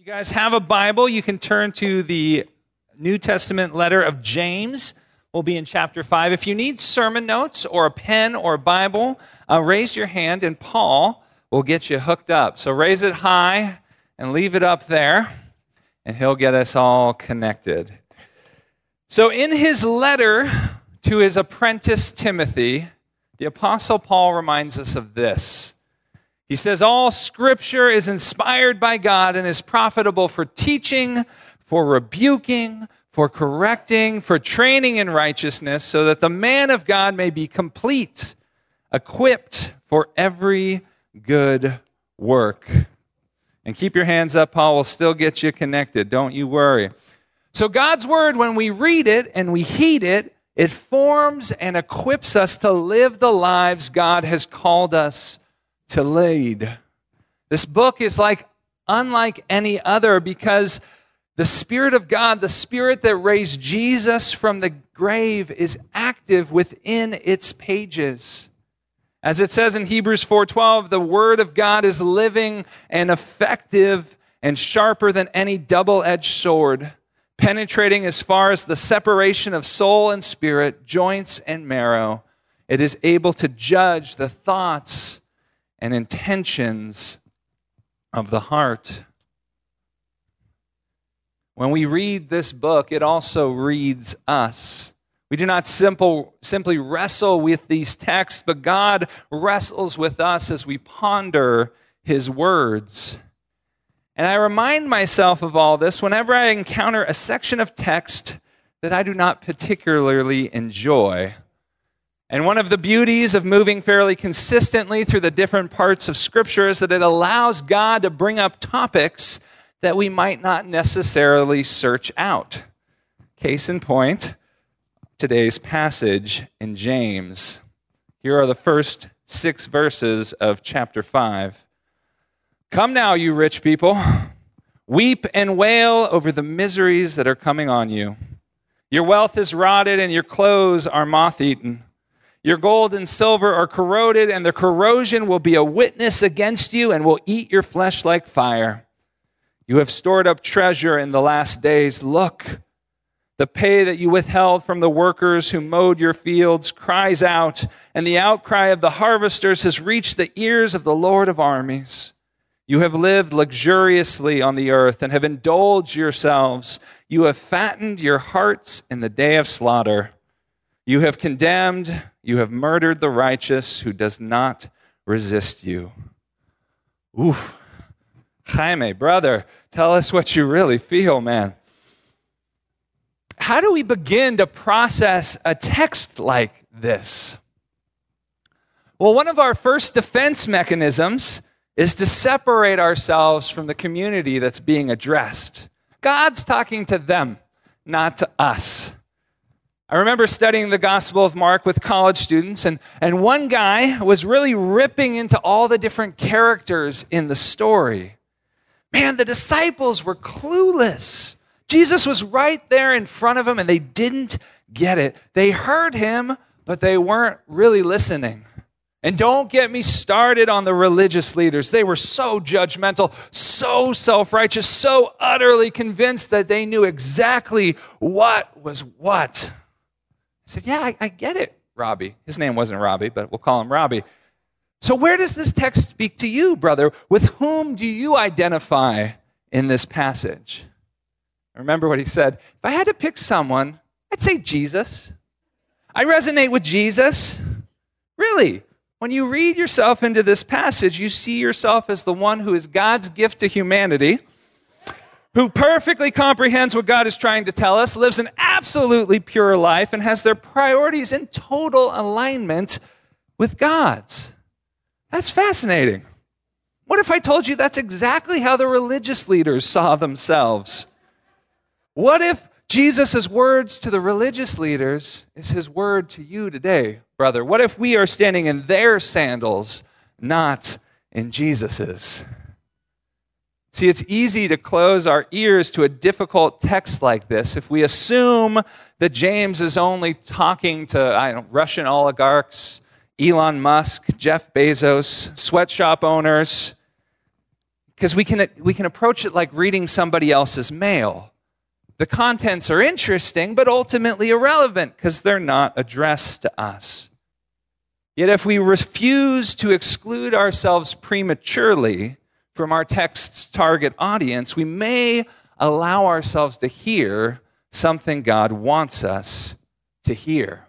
You guys have a Bible, you can turn to the New Testament letter of James. We'll be in chapter 5. If you need sermon notes or a pen or a Bible, raise your hand and Paul will get you hooked up. So raise it high and leave it up there, and he'll get us all connected. So in his letter to his apprentice Timothy, the Apostle Paul reminds us of this. He says, all Scripture is inspired by God and is profitable for teaching, for rebuking, for correcting, for training in righteousness, so that the man of God may be complete, equipped for every good work. And keep your hands up, Paul will still get you connected. Don't you worry. So God's Word, when we read it and we heed it, it forms and equips us to live the lives God has called us to lead. This book is unlike any other because the Spirit of God, the Spirit that raised Jesus from the grave, is active within its pages. As it says in Hebrews 4:12, the Word of God is living and effective and sharper than any double-edged sword, penetrating as far as the separation of soul and spirit, joints and marrow. It is able to judge the thoughts and intentions of the heart. When we read this book, it also reads us. We do not simply wrestle with these texts, but God wrestles with us as we ponder His words. And I remind myself of all this whenever I encounter a section of text that I do not particularly enjoy. And one of the beauties of moving fairly consistently through the different parts of Scripture is that it allows God to bring up topics that we might not necessarily search out. Case in point, today's passage in James. Here are the first 6 verses of chapter 5. Come now, you rich people, weep and wail over the miseries that are coming on you. Your wealth is rotted and your clothes are moth-eaten. Your gold and silver are corroded, and the corrosion will be a witness against you and will eat your flesh like fire. You have stored up treasure in the last days. Look, the pay that you withheld from the workers who mowed your fields cries out, and the outcry of the harvesters has reached the ears of the Lord of armies. You have lived luxuriously on the earth and have indulged yourselves. You have fattened your hearts in the day of slaughter. You have condemned, you have murdered the righteous who does not resist you. Oof. Jaime, brother, tell us what you really feel, man. How do we begin to process a text like this? Well, one of our first defense mechanisms is to separate ourselves from the community that's being addressed. God's talking to them, not to us. I remember studying the Gospel of Mark with college students, and one guy was really ripping into all the different characters in the story. Man, the disciples were clueless. Jesus was right there in front of them, and they didn't get it. They heard him, but they weren't really listening. And don't get me started on the religious leaders. They were so judgmental, so self-righteous, so utterly convinced that they knew exactly what was what. I said, yeah, I get it, Robbie. His name wasn't Robbie, but we'll call him Robbie. So where does this text speak to you, brother? With whom do you identify in this passage? Remember what he said. If I had to pick someone, I'd say Jesus. I resonate with Jesus. Really, when you read yourself into this passage, you see yourself as the one who is God's gift to humanity, who perfectly comprehends what God is trying to tell us, lives an absolutely pure life, and has their priorities in total alignment with God's. That's fascinating. What if I told you that's exactly how the religious leaders saw themselves? What if Jesus' words to the religious leaders is his word to you today, brother? What if we are standing in their sandals, not in Jesus's? See, it's easy to close our ears to a difficult text like this if we assume that James is only talking to Russian oligarchs, Elon Musk, Jeff Bezos, sweatshop owners. because we can approach it like reading somebody else's mail. The contents are interesting, but ultimately irrelevant because they're not addressed to us. Yet if we refuse to exclude ourselves prematurely from our text's target audience, we may allow ourselves to hear something God wants us to hear.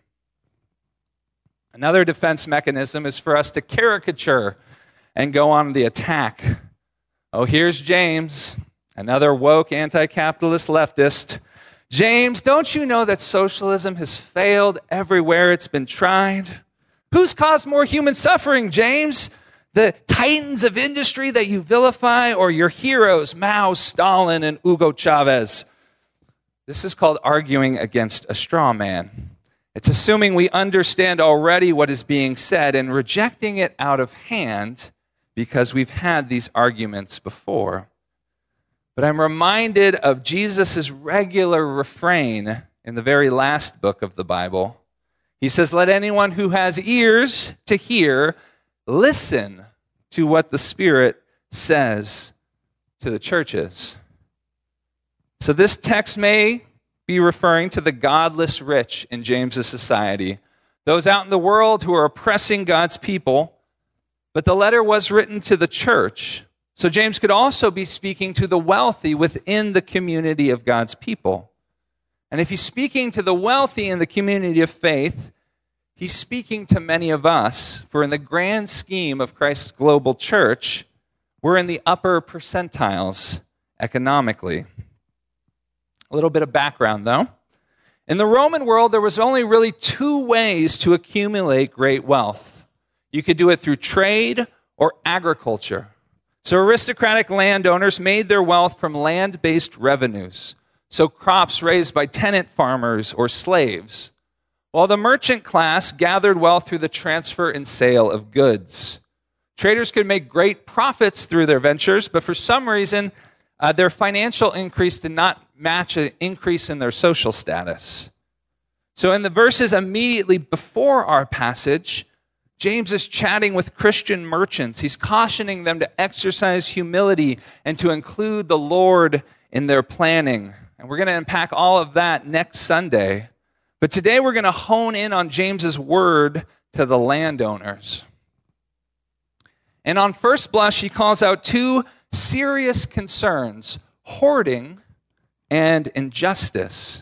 Another defense mechanism is for us to caricature and go on the attack. Oh, here's James, another woke anti-capitalist leftist. James, don't you know that socialism has failed everywhere it's been tried? Who's caused more human suffering, James? The titans of industry that you vilify, or your heroes, Mao, Stalin, and Hugo Chavez? This is called arguing against a straw man. It's assuming we understand already what is being said and rejecting it out of hand because we've had these arguments before. But I'm reminded of Jesus' regular refrain in the very last book of the Bible. He says, "Let anyone who has ears to hear listen to what the Spirit says to the churches." So this text may be referring to the godless rich in James's society, those out in the world who are oppressing God's people. But the letter was written to the church. So James could also be speaking to the wealthy within the community of God's people. And if he's speaking to the wealthy in the community of faith, he's speaking to many of us, for in the grand scheme of Christ's global church, we're in the upper percentiles economically. A little bit of background, though. In the Roman world, there was only really two ways to accumulate great wealth. You could do it through trade or agriculture. So aristocratic landowners made their wealth from land-based revenues, so crops raised by tenant farmers or slaves, while the merchant class gathered wealth through the transfer and sale of goods. Traders could make great profits through their ventures, but for some reason, their financial increase did not match an increase in their social status. So in the verses immediately before our passage, James is chatting with Christian merchants. He's cautioning them to exercise humility and to include the Lord in their planning. And we're going to unpack all of that next Sunday. But today we're going to hone in on James's word to the landowners. And on first blush, he calls out two serious concerns: hoarding and injustice.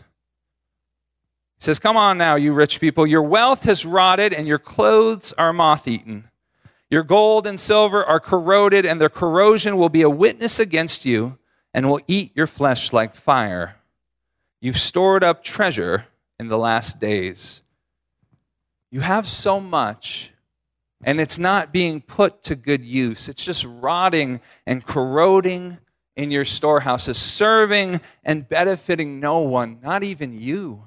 He says, "Come on now, you rich people. Your wealth has rotted and your clothes are moth-eaten. Your gold and silver are corroded, and their corrosion will be a witness against you and will eat your flesh like fire. You've stored up treasure in the last days." You have so much, and it's not being put to good use. It's just rotting and corroding in your storehouses, serving and benefiting no one, not even you.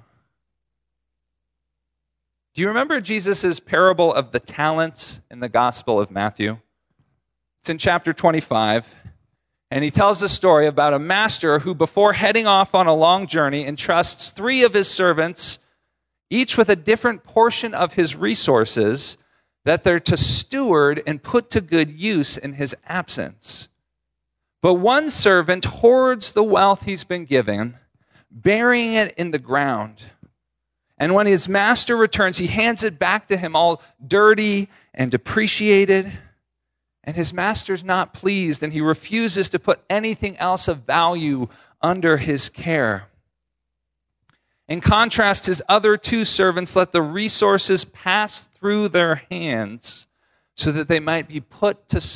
Do you remember Jesus' parable of the talents in the Gospel of Matthew? It's in chapter 25, and he tells the story about a master who, before heading off on a long journey, entrusts 3 of his servants, each with a different portion of his resources, that they're to steward and put to good use in his absence. But one servant hoards the wealth he's been given, burying it in the ground. And when his master returns, he hands it back to him all dirty and depreciated. And his master's not pleased, and he refuses to put anything else of value under his care. In contrast, his other 2 servants let the resources pass through their hands so that they might be put to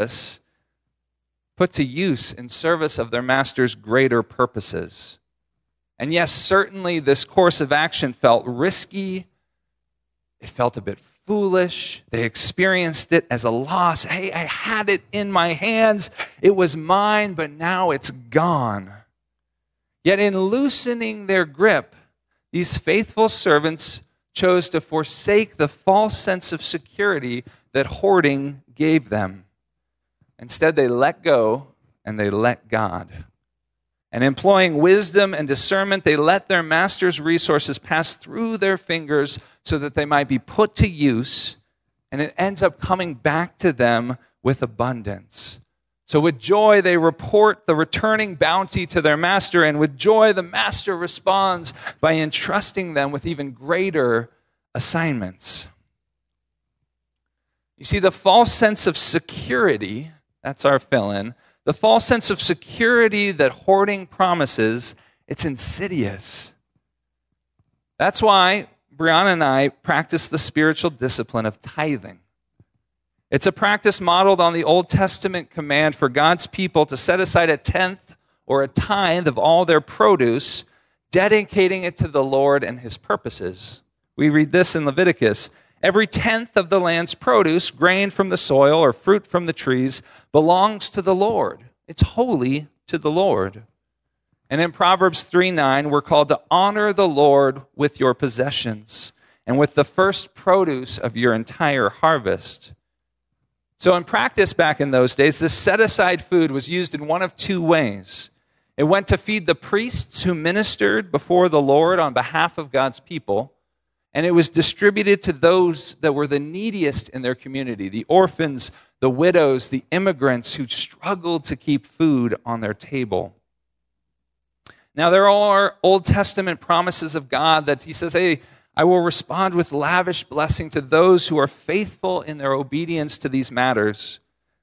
use in service of their master's greater purposes. And yes, certainly this course of action felt risky. It felt a bit foolish. They experienced it as a loss. Hey, I had it in my hands. It was mine, but now it's gone. Yet in loosening their grip, these faithful servants chose to forsake the false sense of security that hoarding gave them. Instead, they let go and they let God. And employing wisdom and discernment, they let their master's resources pass through their fingers so that they might be put to use, and it ends up coming back to them with abundance. So with joy, they report the returning bounty to their master, and with joy, the master responds by entrusting them with even greater assignments. You see, the false sense of security, that's our fill-in, the false sense of security that hoarding promises, it's insidious. That's why Brianna and I practice the spiritual discipline of tithing. It's a practice modeled on the Old Testament command for God's people to set aside a tenth or a tithe of all their produce, dedicating it to the Lord and his purposes. We read this in Leviticus. Every tenth of the land's produce, grain from the soil or fruit from the trees, belongs to the Lord. It's holy to the Lord. And in Proverbs 3:9, we're called to honor the Lord with your possessions and with the first produce of your entire harvest. So in practice back in those days, this set-aside food was used in one of two ways. It went to feed the priests who ministered before the Lord on behalf of God's people, and it was distributed to those that were the neediest in their community, the orphans, the widows, the immigrants who struggled to keep food on their table. Now, there are Old Testament promises of God that he says, hey, I will respond with lavish blessing to those who are faithful in their obedience to these matters.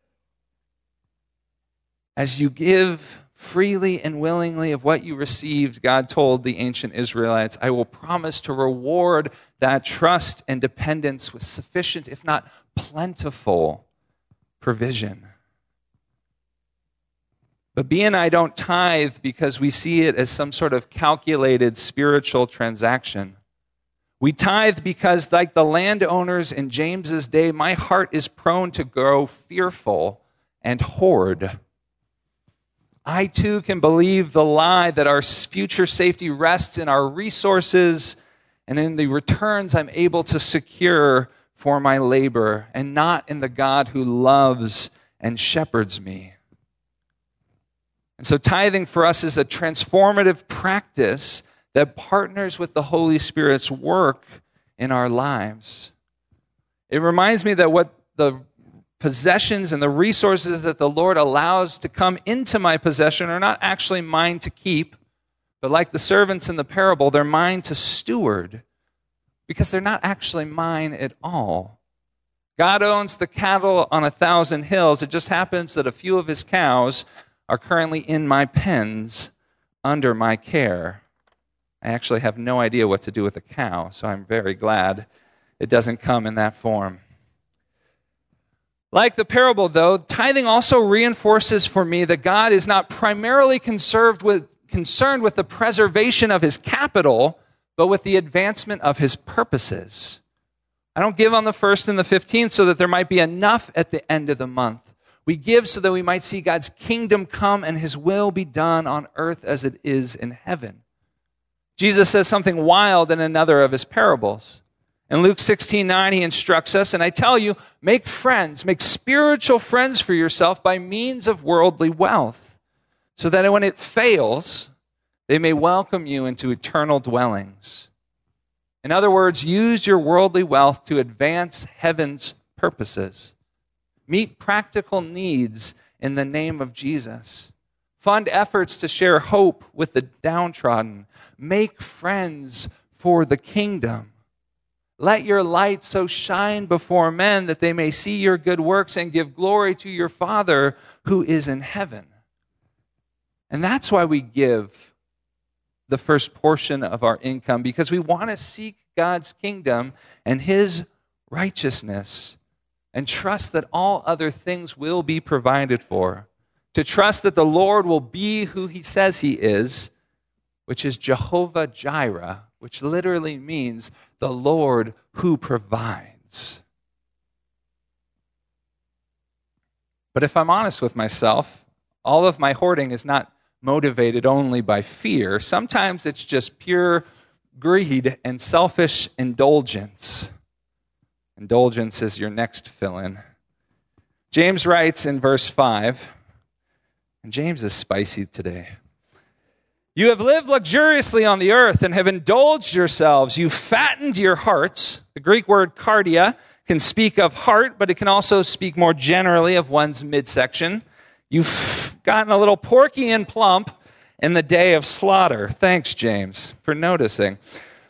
As you give freely and willingly of what you received, God told the ancient Israelites, I will promise to reward that trust and dependence with sufficient, if not plentiful, provision. But B and I don't tithe because we see it as some sort of calculated spiritual transaction. We tithe because, like the landowners in James's day, my heart is prone to grow fearful and hoard. I too can believe the lie that our future safety rests in our resources and in the returns I'm able to secure for my labor, and not in the God who loves and shepherds me. And so tithing for us is a transformative practice that partners with the Holy Spirit's work in our lives. It reminds me that what the possessions and the resources that the Lord allows to come into my possession are not actually mine to keep, but like the servants in the parable, they're mine to steward, because they're not actually mine at all. God owns the cattle on 1,000 hills. It just happens that a few of his cows are currently in my pens under my care. I actually have no idea what to do with a cow, so I'm very glad it doesn't come in that form. Like the parable, though, tithing also reinforces for me that God is not primarily concerned with the preservation of his capital, but with the advancement of his purposes. I don't give on the 1st and the 15th so that there might be enough at the end of the month. We give so that we might see God's kingdom come and his will be done on earth as it is in heaven. Jesus says something wild in another of his parables. In Luke 16:9, he instructs us, and I tell you, make friends, make spiritual friends for yourself by means of worldly wealth, so that when it fails, they may welcome you into eternal dwellings. In other words, use your worldly wealth to advance heaven's purposes. Meet practical needs in the name of Jesus. Fund efforts to share hope with the downtrodden. Make friends for the kingdom. Let your light so shine before men that they may see your good works and give glory to your Father who is in heaven. And that's why we give the first portion of our income, because we want to seek God's kingdom and his righteousness and trust that all other things will be provided for. To trust that the Lord will be who he says he is, which is Jehovah Jireh, which literally means the Lord who provides. But if I'm honest with myself, all of my hoarding is not motivated only by fear. Sometimes it's just pure greed and selfish indulgence. Indulgence is your next fill-in. James writes in verse 5, and James is spicy today. You have lived luxuriously on the earth and have indulged yourselves. You fattened your hearts. The Greek word cardia can speak of heart, but it can also speak more generally of one's midsection. You've gotten a little porky and plump in the day of slaughter. Thanks, James, for noticing.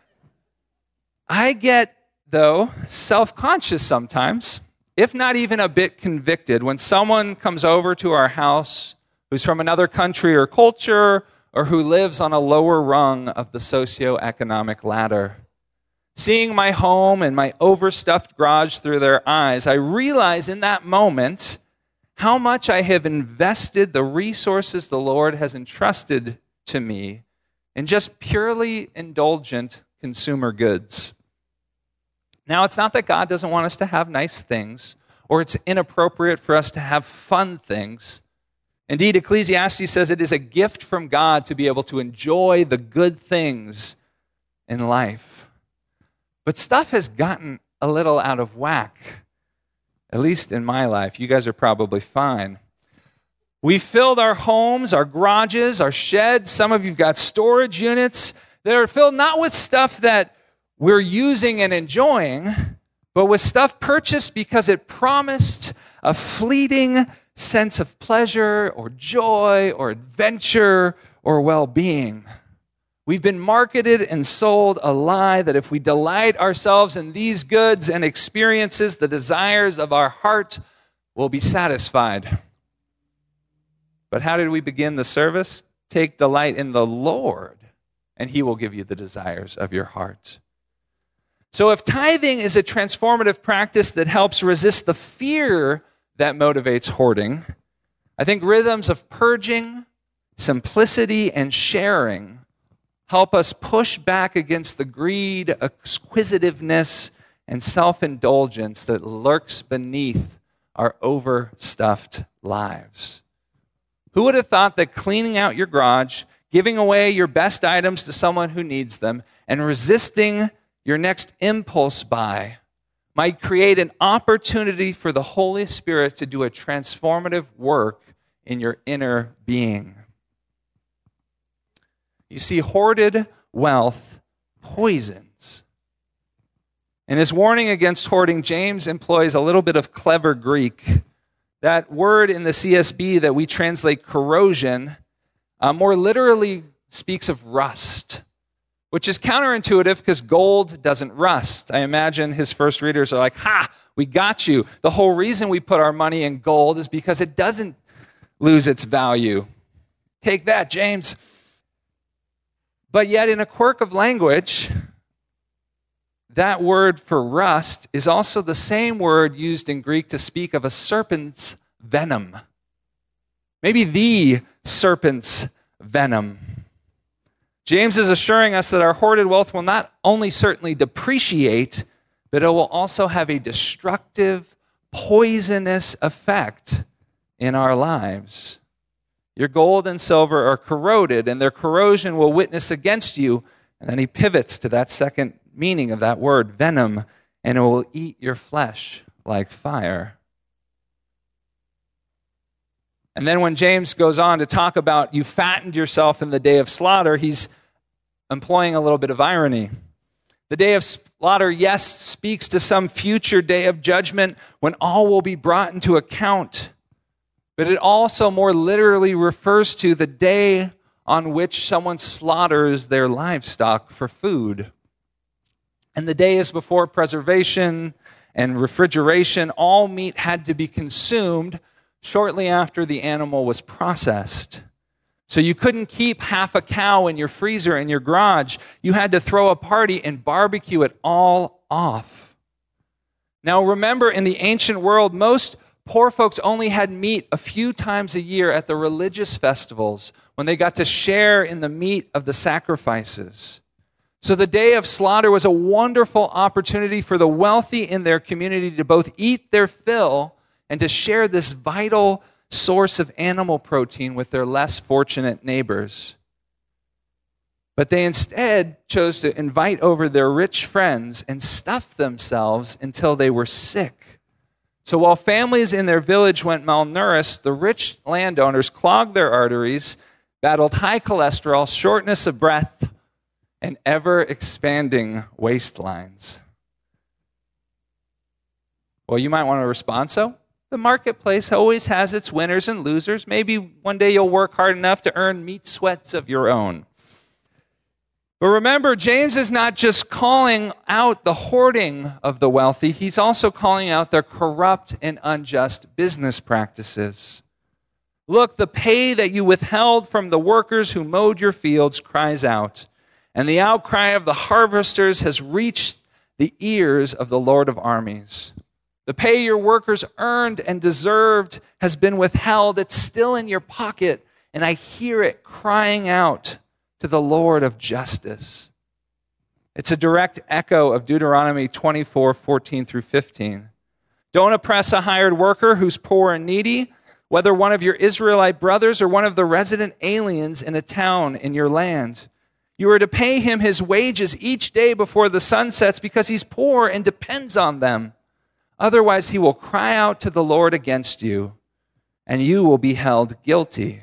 I get, though, self-conscious sometimes, if not even a bit convicted, when someone comes over to our house who's from another country or culture or who lives on a lower rung of the socioeconomic ladder. Seeing my home and my overstuffed garage through their eyes, I realize in that moment how much I have invested the resources the Lord has entrusted to me in just purely indulgent consumer goods. Now, it's not that God doesn't want us to have nice things, or it's inappropriate for us to have fun things. Indeed, Ecclesiastes says it is a gift from God to be able to enjoy the good things in life. But stuff has gotten a little out of whack, at least in my life. You guys are probably fine. We filled our homes, our garages, our sheds. Some of you've got storage units that are filled not with stuff that we're using and enjoying, but with stuff purchased because it promised a fleeting sense of pleasure or joy or adventure or well-being. We've been marketed and sold a lie that if we delight ourselves in these goods and experiences, the desires of our heart will be satisfied. But how did we begin the service? Take delight in the Lord, and He will give you the desires of your heart. So if tithing is a transformative practice that helps resist the fear that motivates hoarding, I think rhythms of purging, simplicity, and sharing help us push back against the greed, acquisitiveness, and self-indulgence that lurks beneath our overstuffed lives. Who would have thought that cleaning out your garage, giving away your best items to someone who needs them, and resisting your next impulse buy might create an opportunity for the Holy Spirit to do a transformative work in your inner being? You see, hoarded wealth poisons. In his warning against hoarding, James employs a little bit of clever Greek. That word in the CSB that we translate corrosion more literally speaks of rust, which is counterintuitive because gold doesn't rust. I imagine his first readers are like, ha, we got you. The whole reason we put our money in gold is because it doesn't lose its value. Take that, James. But yet, in a quirk of language, that word for rust is also the same word used in Greek to speak of a serpent's venom. Maybe the serpent's venom. James is assuring us that our hoarded wealth will not only certainly depreciate, but it will also have a destructive, poisonous effect in our lives. Your gold and silver are corroded, and their corrosion will witness against you. And then he pivots to that second meaning of that word, venom, and it will eat your flesh like fire. And then when James goes on to talk about you fattened yourself in the day of slaughter, he's employing a little bit of irony. The day of slaughter, yes, speaks to some future day of judgment when all will be brought into account. But it also more literally refers to the day on which someone slaughters their livestock for food. And the day is before preservation and refrigeration. All meat had to be consumed shortly after the animal was processed. So you couldn't keep half a cow in your freezer in your garage. You had to throw a party and barbecue it all off. Now remember, in the ancient world, most poor folks only had meat a few times a year at the religious festivals when they got to share in the meat of the sacrifices. So the day of slaughter was a wonderful opportunity for the wealthy in their community to both eat their fill and to share this vital source of animal protein with their less fortunate neighbors. But they instead chose to invite over their rich friends and stuff themselves until they were sick. So while families in their village went malnourished, the rich landowners clogged their arteries, battled high cholesterol, shortness of breath, and ever-expanding waistlines. Well, you might want to respond so. The marketplace always has its winners and losers. Maybe one day you'll work hard enough to earn meat sweats of your own. But remember, James is not just calling out the hoarding of the wealthy, he's also calling out their corrupt and unjust business practices. Look, the pay that you withheld from the workers who mowed your fields cries out, and the outcry of the harvesters has reached the ears of the Lord of armies. The pay your workers earned and deserved has been withheld. It's still in your pocket, and I hear it crying out to the Lord of justice. It's a direct echo of Deuteronomy 24:14 through 15. Don't oppress a hired worker who's poor and needy, whether one of your Israelite brothers or one of the resident aliens in a town in your land. You are to pay him his wages each day before the sun sets because he's poor and depends on them. Otherwise, he will cry out to the Lord against you, and you will be held guilty.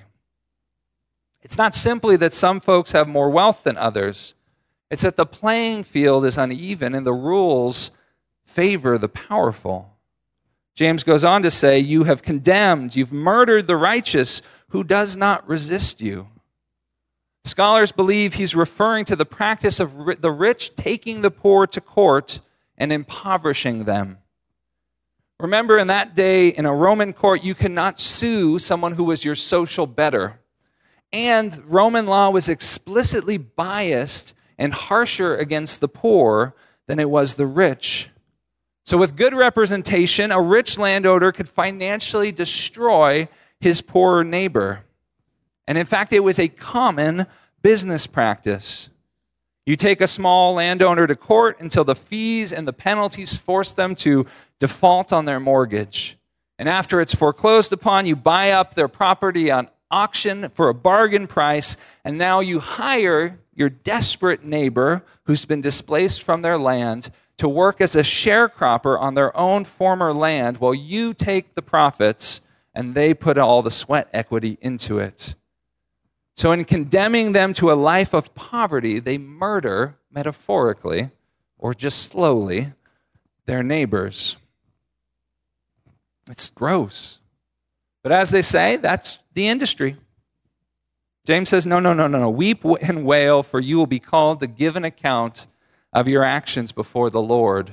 It's not simply that some folks have more wealth than others. It's that the playing field is uneven and the rules favor the powerful. James goes on to say, you have condemned, you've murdered the righteous who does not resist you. Scholars believe he's referring to the practice of the rich taking the poor to court and impoverishing them. Remember, in that day, in a Roman court, you cannot sue someone who was your social better. And Roman law was explicitly biased and harsher against the poor than it was the rich. So with good representation, a rich landowner could financially destroy his poorer neighbor. And in fact, it was a common business practice. You take a small landowner to court until the fees and the penalties force them to default on their mortgage. And after it's foreclosed upon, you buy up their property on auction for a bargain price, and now you hire your desperate neighbor who's been displaced from their land to work as a sharecropper on their own former land while you take the profits and they put all the sweat equity into it. So in condemning them to a life of poverty, they murder, metaphorically, or just slowly, their neighbors. It's gross. But as they say, that's the industry. James says, no. Weep and wail, for you will be called to give an account of your actions before the Lord.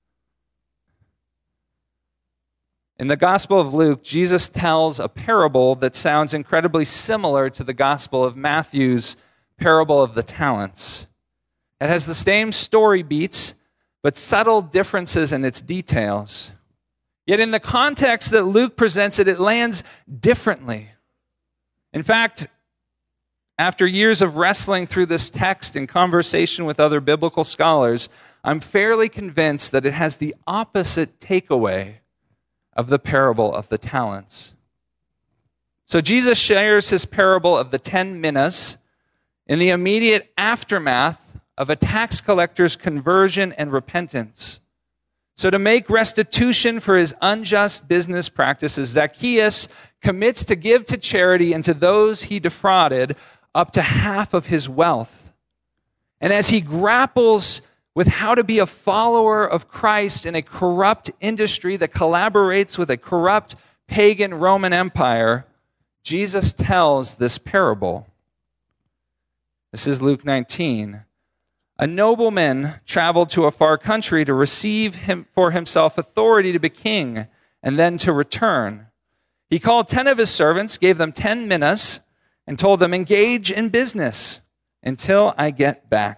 In the Gospel of Luke, Jesus tells a parable that sounds incredibly similar to the Gospel of Matthew's parable of the talents. It has the same story beats, but subtle differences in its details. Yet in the context that Luke presents it, it lands differently. In fact, after years of wrestling through this text in conversation with other biblical scholars, I'm fairly convinced that it has the opposite takeaway of the parable of the talents. So Jesus shares his parable of the 10 minas in the immediate aftermath of a tax collector's conversion and repentance. So to make restitution for his unjust business practices, Zacchaeus commits to give to charity and to those he defrauded up to half of his wealth. And as he grapples with how to be a follower of Christ in a corrupt industry that collaborates with a corrupt pagan Roman Empire, Jesus tells this parable. This is Luke 19. A nobleman traveled to a far country to receive for himself authority to be king and then to return. He called 10 of his servants, gave them 10 minas, and told them, engage in business until I get back.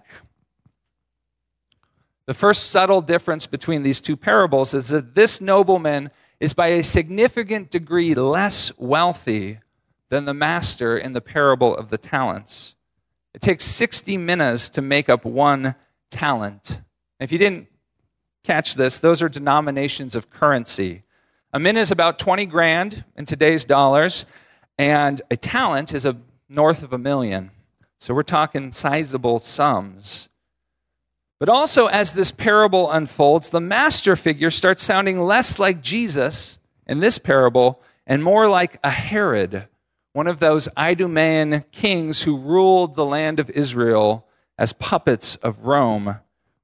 The first subtle difference between these two parables is that this nobleman is by a significant degree less wealthy than the master in the parable of the talents. It takes 60 minas to make up 1 talent. If you didn't catch this, those are denominations of currency. A mina is about 20 grand in today's dollars, and a talent is north of $1 million. So we're talking sizable sums. But also, as this parable unfolds, the master figure starts sounding less like Jesus in this parable and more like a Herod, one of those Idumean kings who ruled the land of Israel as puppets of Rome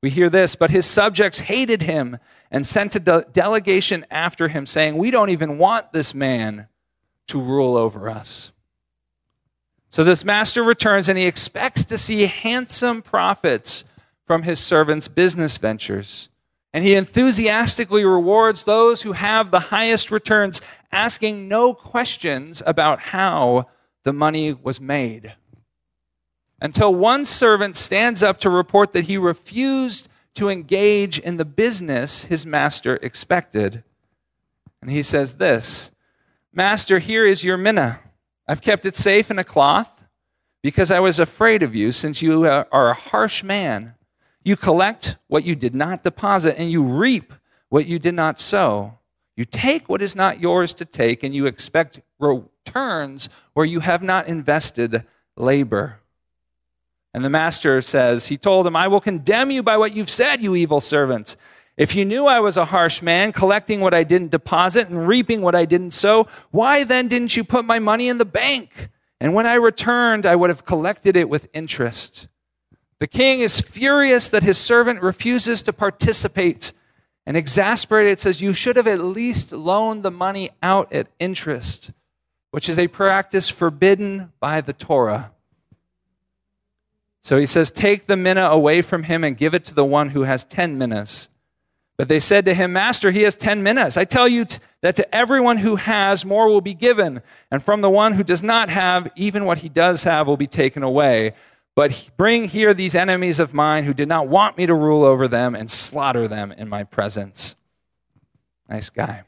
We hear this, but his subjects hated him and sent a delegation after him, saying, we don't even want this man to rule over us. So this master returns, and he expects to see handsome profits from his servants' business ventures. And he enthusiastically rewards those who have the highest returns, asking no questions about how the money was made. Until one servant stands up to report that he refused to engage in the business his master expected. And he says this, Master, here is your mina. I've kept it safe in a cloth because I was afraid of you, since you are a harsh man. You collect what you did not deposit, and you reap what you did not sow. You take what is not yours to take, and you expect returns where you have not invested labor. And the master says, he told him, I will condemn you by what you've said, you evil servant. If you knew I was a harsh man, collecting what I didn't deposit and reaping what I didn't sow, why then didn't you put my money in the bank? And when I returned, I would have collected it with interest. The king is furious that his servant refuses to participate, and exasperated says, you should have at least loaned the money out at interest, which is a practice forbidden by the Torah. So he says, take the mina away from him and give it to the one who has 10 minas. But they said to him, Master, he has 10 minas. I tell you that to everyone who has, more will be given, and from the one who does not have, even what he does have will be taken away. But bring here these enemies of mine who did not want me to rule over them, and slaughter them in my presence. Nice guy.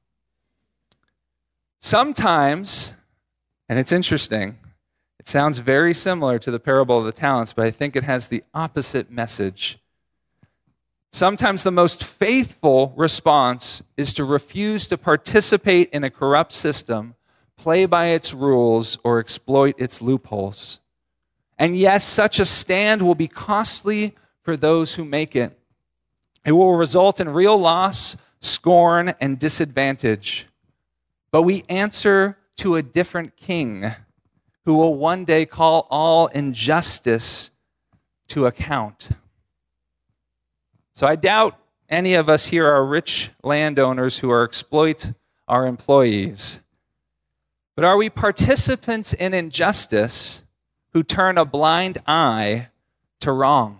Sometimes, and it's interesting, it sounds very similar to the parable of the talents, but I think it has the opposite message. Sometimes the most faithful response is to refuse to participate in a corrupt system, play by its rules, or exploit its loopholes. And yes, such a stand will be costly for those who make it. It will result in real loss, scorn, and disadvantage. But we answer to a different king who will one day call all injustice to account. So I doubt any of us here are rich landowners who exploit our employees. But are we participants in injustice who turn a blind eye to wrong?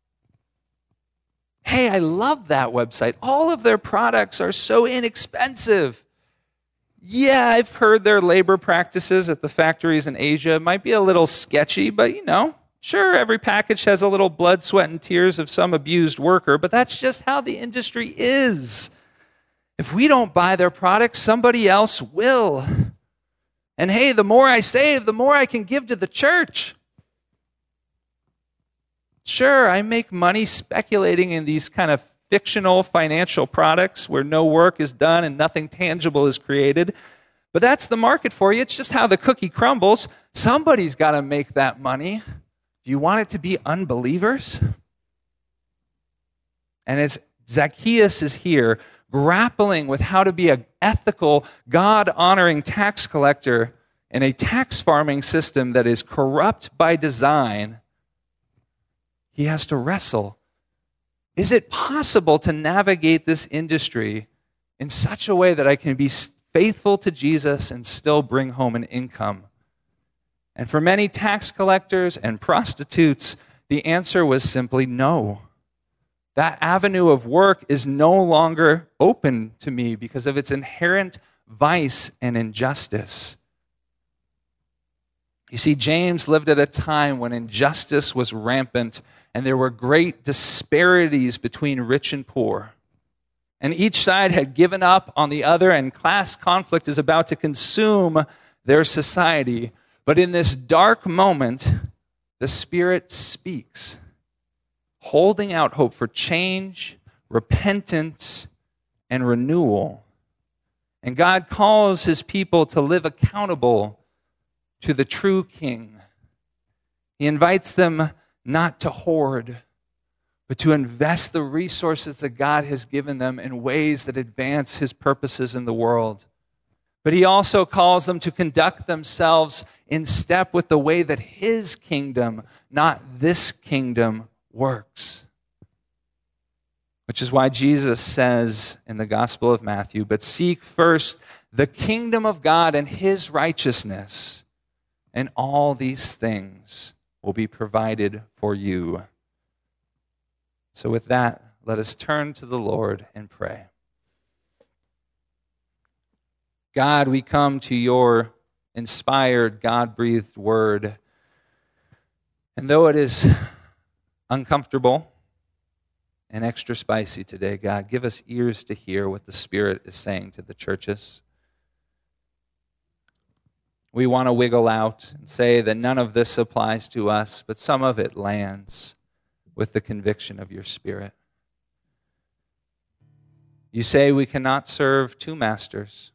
Hey, I love that website. All of their products are so inexpensive. Yeah, I've heard their labor practices at the factories in Asia might be a little sketchy, but sure, every package has a little blood, sweat, and tears of some abused worker, but that's just how the industry is. If we don't buy their products, somebody else will. And hey, the more I save, the more I can give to the church. Sure, I make money speculating in these kind of fictional financial products where no work is done and nothing tangible is created. But that's the market for you. It's just how the cookie crumbles. Somebody's got to make that money. Do you want it to be unbelievers? And as Zacchaeus is here, grappling with how to be an ethical, God-honoring tax collector in a tax farming system that is corrupt by design, he has to wrestle. Is it possible to navigate this industry in such a way that I can be faithful to Jesus and still bring home an income? And for many tax collectors and prostitutes, the answer was simply no. That avenue of work is no longer open to me because of its inherent vice and injustice. You see, James lived at a time when injustice was rampant and there were great disparities between rich and poor. And each side had given up on the other, and class conflict is about to consume their society. But in this dark moment, the Spirit speaks, holding out hope for change, repentance, and renewal. And God calls his people to live accountable to the true King. He invites them not to hoard, but to invest the resources that God has given them in ways that advance his purposes in the world. But he also calls them to conduct themselves in step with the way that his kingdom, not this kingdom, works. Which is why Jesus says in the Gospel of Matthew, "But seek first the kingdom of God and his righteousness, and all these things will be provided for you." So with that, let us turn to the Lord and pray. God, we come to your inspired, God-breathed word. And though it is uncomfortable and extra spicy today, God, give us ears to hear what the Spirit is saying to the churches. We want to wiggle out and say that none of this applies to us, but some of it lands with the conviction of your Spirit. You say we cannot serve two masters.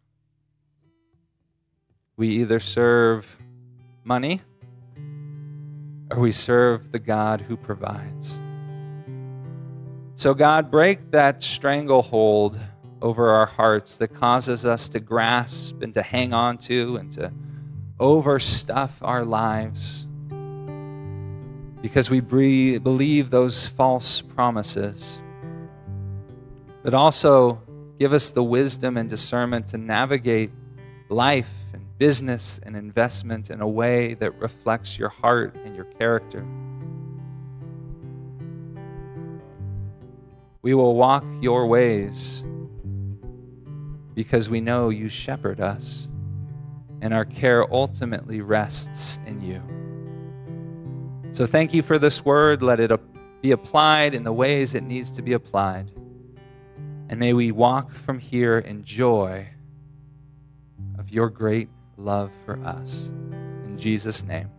We either serve money or we serve the God who provides. So God, break that stranglehold over our hearts that causes us to grasp and to hang on to and to overstuff our lives because we believe those false promises. But also give us the wisdom and discernment to navigate life and business and investment in a way that reflects your heart and your character. We will walk your ways because we know you shepherd us, and our care ultimately rests in you. So thank you for this word. Let it be applied in the ways it needs to be applied. And may we walk from here in joy of your great love for us. In Jesus' name.